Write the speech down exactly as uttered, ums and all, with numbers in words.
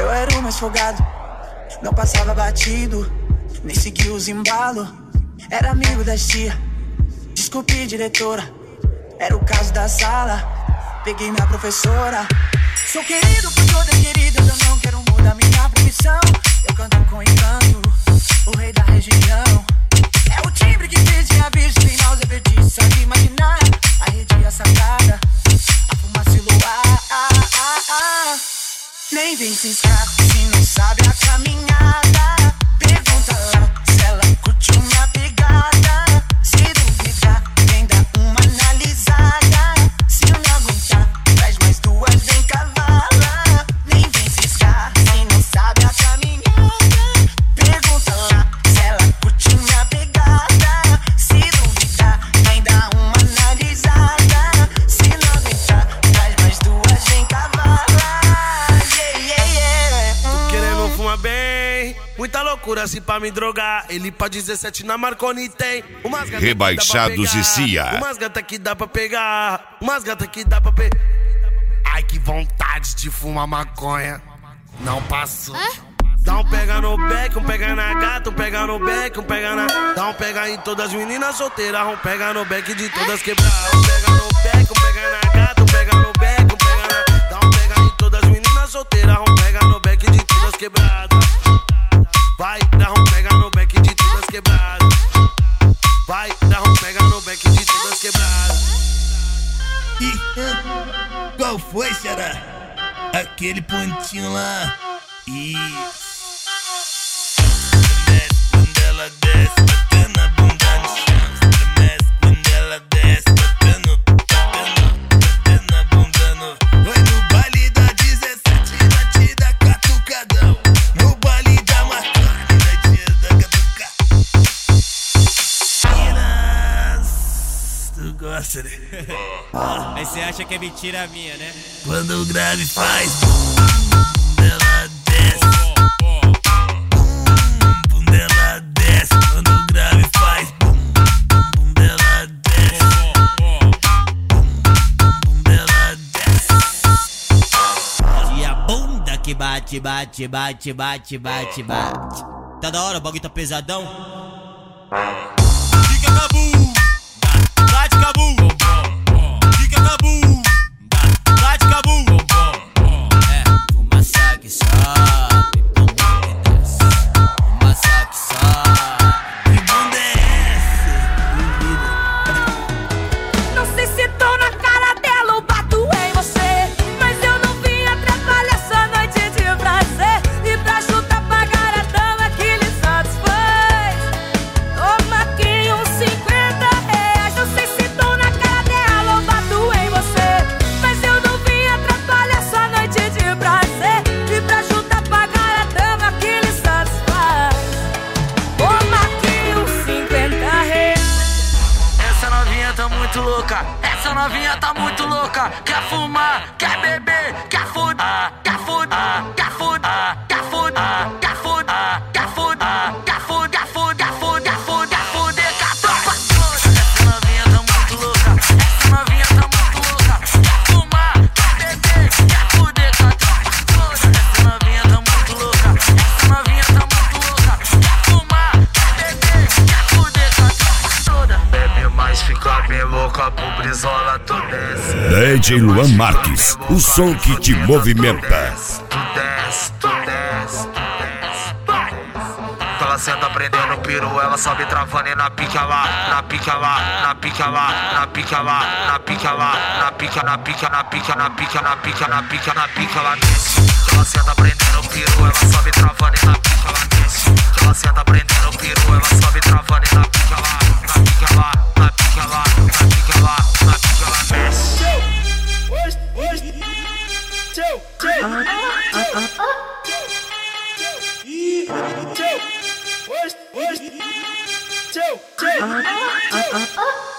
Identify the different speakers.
Speaker 1: Eu era o mais folgado, não passava batido, nem seguia os embalos. Era amigo das tia, desculpe diretora, era o caso da sala. Peguei minha professora. Sou querido por todas queridas, eu não quero mudar minha profissão. Eu canto com encanto, o rei da região. É o timbre que fez de aviso, tem náusea, perdi só de imaginar. A rede sacada, a fumaça e luar. Ah, ah, ah. Nem vem ciscar se não sabe a caminhada. Pergunta lá se ela curtiu minha pegada. Se duvidar, vem dar uma analisada. Se não aguentar, traz mais duas, vem cavala. Nem vem ciscar se não sabe a caminhada. Pergunta lá se ela curtiu minha pegada. Se duvidar, vem dar uma analisada. Se não aguentar, traz mais duas, vem cavala.
Speaker 2: Bem, muita loucura assim pra me drogar. Ele pra dezessete na Marconi tem umas gatas
Speaker 3: Rebaixados e Cia.
Speaker 2: Umas gatas que dá pra pegar. Umas gatas que dá pra pegar. Ai, que vontade de fumar maconha. Não passou. Hã? Dá um pega no beck, um pega na gata, um pega no beck, um pega na... Dá um pega em todas as meninas solteiras, um pega no beck de todas quebradas. Um pega no beck, um pega na gata, um pega no beck, um pega na... Dá um pega em todas as meninas solteiras, um pega no beck de todas quebradas. Vai, dá um pega no beck de todas quebradas. Vai, dá um pega no beck de todas quebradas.
Speaker 4: Ih, qual foi, será? Aquele pontinho lá. Isso. Quando ela desce, batendo a bunda no chão. Estremece quando ela desce, batendo, batendo, batendo a bunda no... Foi no baile da dezessete, batida catucadão. No baile da Marconi, batida catucadão. Meninas, tu gosta, né?
Speaker 5: Aí você acha que é mentira minha, né?
Speaker 4: Quando o grave faz bum, ela desce. Bum, bum, ela desce. Quando o grave faz bum, bum, ela desce. Bum, bum, ela desce.
Speaker 5: E a bunda que bate, bate, bate, bate, bate, bate. Tá da hora, o bagulho tá pesadão. Fica cabu, bate cabu. Fica cabu, bate cabu. É, fumaça que sobe, bunda que desce. Fumaça que sobe.
Speaker 4: Que bunda é essa?
Speaker 6: Não sei se tô na cara dela ou bato em você, mas eu não vim atrapalhar essa noite de prazer. E pra chutar pagar a dama que lhe satisfaz. Toma aqui uns cinquenta reais. Não sei se tô na cara dela ou bato em você, mas eu não vim atrapalhar essa noite de prazer. E pra chutar pagar a dama que lhe satisfaz. Toma aqui uns cinquenta reais.
Speaker 1: Essa novinha tá muito louca, essa novinha tá muito louca. Quer fumar, quer beber, quer fuder, quer fuder, quer fuder, quer fuder, quer fuder, quer fuder, quer fuder, quer fuder, quer fuder, quer fuder, quer fuder, com a tropa toda. Essa novinha tá muito louca, essa novinha tá muito louca. Quer fumar, quer beber, quer fuder com a tropa toda. Essa novinha tá muito louca, essa novinha tá muito louca. Quer fumar, quer beber, quer fuder com a tropa toda. Bebe mais, fica bem louca, pro brisola tu desce.
Speaker 3: D J Luan Marques, o som que te movimenta.
Speaker 1: Tu desce, tu desce, tu desce, tu desce. Ela senta prendendo o peru, ela sobe travando e na pica lá, na pica lá, na pica lá, na pica lá, na pica lá, na pica, na pica, na pica, na pica, na pica, na pica, na pica, ela desce. Ela senta prendendo o peru, ela sobe travando e na pica, ela desce. Ela senta prendendo o peru, ela sobe travando e na pica lá, na pica lá, na pica lá, na pica lá, na pica, ela desce.
Speaker 6: Ah, ah, ah, ah.